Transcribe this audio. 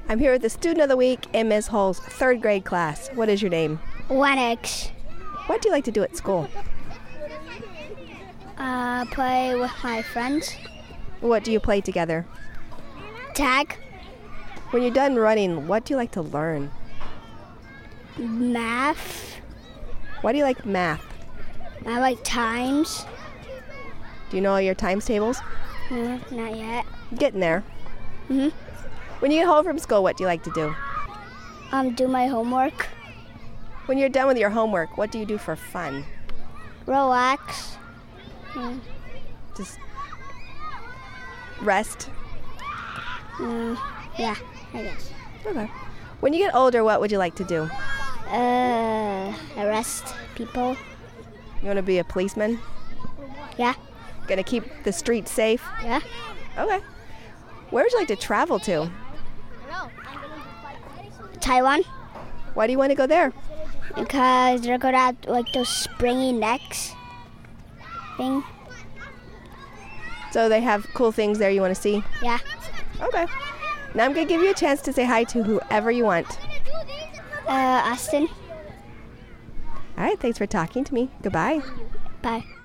I'm here with the Student of the Week in Ms. Hull's third grade class. What is your name? Lennox. What do you like to do at school? Play with my friends. What do you play together? Tag. When you're done running, what do you like to learn? Math. Why do you like math? I like times. Do you know all your times tables? No, not yet. Getting there. Mhm. When you get home from school, what do you like to do? Do my homework. When you're done with your homework, what do you do for fun? Relax. Just rest? Yeah, I guess. Okay. When you get older, what would you like to do? Arrest people. You want to be a policeman? Yeah. Gonna keep the streets safe? Yeah. Okay. Where would you like to travel to? Taiwan. Why do you want to go there? Because they're gonna have like those springy necks thing. So they have cool things there you want to see? Yeah. Okay. Now I'm going to give you a chance to say hi to whoever you want. Austin. All right, thanks for talking to me. Goodbye. Bye.